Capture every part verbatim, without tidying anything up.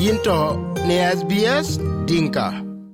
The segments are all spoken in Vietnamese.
Yinto ne S B S Dinka.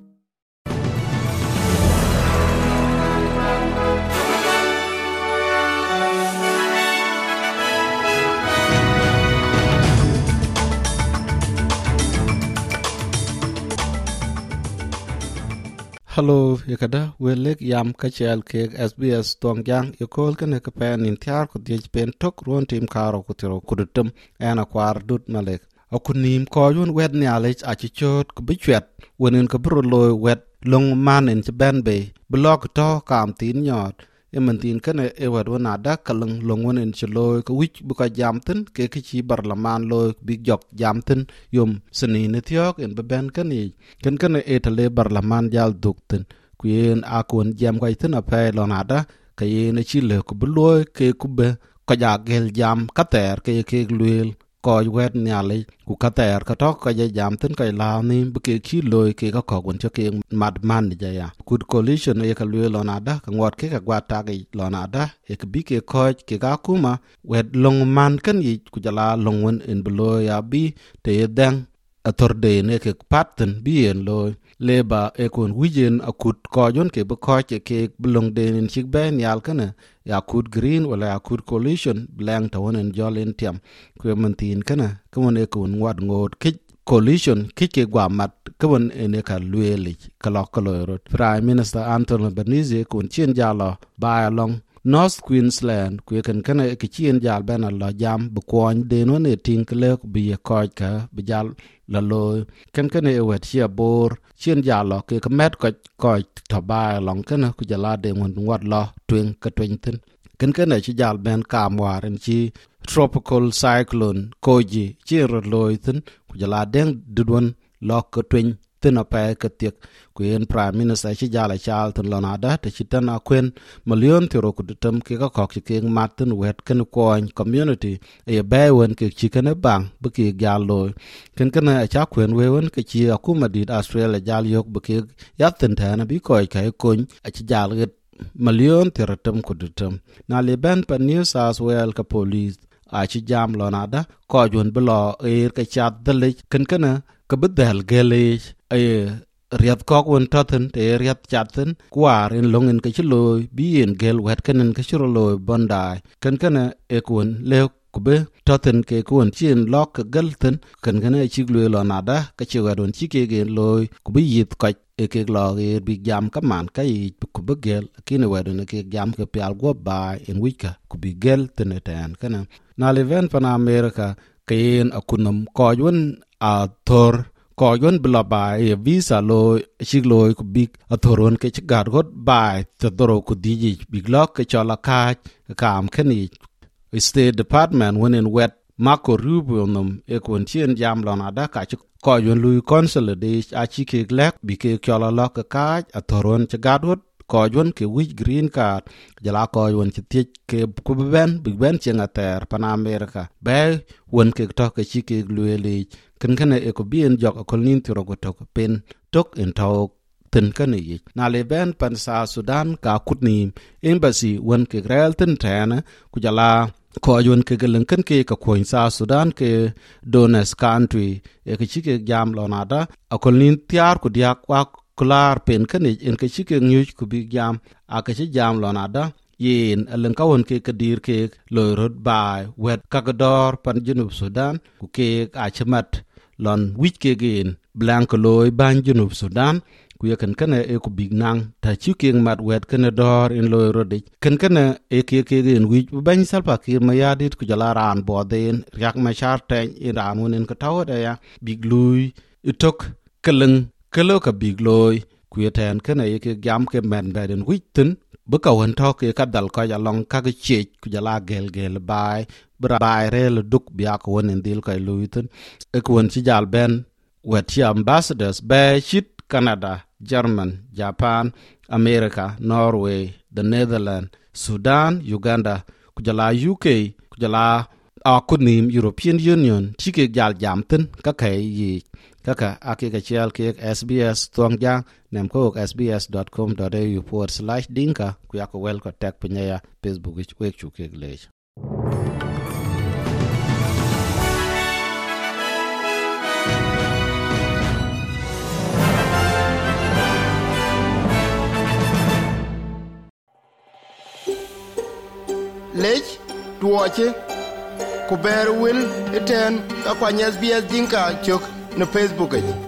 Hello, yakada welek yam kachel ke S B S Tongyang yokol kene kapen intiar ko diej pen tok ruon tim karo kutiro kudutum ena kwar dut malek. Akunim ko yun wed ni alech achichot kubichwet wenin kaburo loy wed long man in chaben bay blog to kam tin nyot emantin kene ewad wanada kalang long wenin chaloy ka wich buka jamten ke kichi barlaman loy big jok jamten yum seni netiok in beben kani ken kene etale barlaman jal dukten kuyen akon jam kwa itin apay lonada kayen chile kubuloy ke kube kaya gel jam kater ke ke luel ko wet nyale ku kater ka tok ka jam tin ka la ni ke ki loy ke ka ko gon che ke mad man ja ya good coalition e ka lwe lonada ka ngot ke ka gwa ta ke lonada e ka bi ke ko ke ka kuma wet long man kan yi ku jala long won in below ya bi te den atorde ne ke patten bi en loy leba e kon wijen akut ko jon ke be ko ke ke blong den in chik ben yal kana ya kud green wala ya kud coalition blank ta wonen jolen tiam ku mantin kana kumon e kon wad ngot ke coalition ke ke gwa mat kumon ene ka lueli kala kala rot prime minister Anthony Albanese kon chien jalo ba along North Queensland ku kan kana ke chien jal ben la jam bu kwon den won e tin kle bi ko ka bi jal la lo kan kana e wet chia bor chien jalo ke ka met ko ko to ba long kana ku jala de won wad la twen ka twen tin kan kana chi jal ben kam waren chi tropical cyclone koji chi ro loy tin ku jala den dudwon lo ka twen tin apa ka tiek ku en prime minister chi jala chal tin lonada te chi tan akwen million tiro ku dutam ke ka kok ke matin wet kan ko community e be won ke chi kan bang bu ke jalo ken kan a cha kwen we won ke chi akuma dit Australia jal yok bu ke yatin tan bi ko ka kon a chi jal get million tiro tam ku dutam na le ban pa New South Wales ka police a chi jam lonada ko jon blo e ka chat dele ken kan ka bedel gele ay riat kok won taten te riat chaten kwar en longen ke chloy bien gel wet kenen ke chloy bondai kan kana e kun le kube taten ke kun chin lok galten kan kana chigloy lonada ka chiwadon chike gen loy kubi yit ka e ke loge bi jam ka man kai kubi gel kine wadon ke jam ke pial go bai en wika kubi gel teneten kana na leven pana America kayen akunum ko yun a thor ko yon bla bai visa lo chiglo ku big athoron ke chigar got bai to doro ku diji big lock ke chola ka kam keni State Department when in wet Marco Rubio num e kon chien jam lona da ka ko yon lui consolidate a chike glek bi ke chola lock ka athoron chigar got ko yon ke wich green card jala ko yon chi ke ku ben big ben chen ater pan America be won ke to ke chike luele kan kana e ko bien jok ko nin tiro go to pen tok en tok ten kana yi na le ben pan sa Sudan ka kutni embassy won ke rel ten tana ku jala ko yon ke gelen kan ke ka ko sa Sudan ke donors country e ke chike jam lonada akol nin tiar ku dia kwa klar pen kana en ke chike nyu ku bi jam a ke jam lonada yin alen kawon ke kadir ke loy rod bai wet kagador pan junub Sudan ku ke achemat lon wich ke gen blank loy ban junub Sudan ku yakan kana e ku big nang ta chiking mat wet kana dor in loy rodi kan kana e ke ke gen wich ban salpa kir mayadit ku jala ran boden yak ma char tan iran wonen ka tawda ya big lui itok keleng kelo ka big loy ku yeten kana e ke jam ke men baden wich tin buka wan to ke ka dal ka ya long ka ke che ku jala gel gel bai bra bai rel duk bia ko wonen dil ka luitun e ku won ci jal ben wet ambassadors be chit Canada, German, Japan, America, Norway, the Netherlands, Sudan, Uganda, ku jala U K, ku jala a kunim European Union chike jal jamten ka kai yi kaka ake ka chial ke S B S Tongyang nem ko s b s dot com dot a u forward slash dinka ku ya ko wel ko tek pinya Facebook ich wek chu ke glech lech tuoche ku ber wil iten ka kwa S B S Dinka chok na Facebook.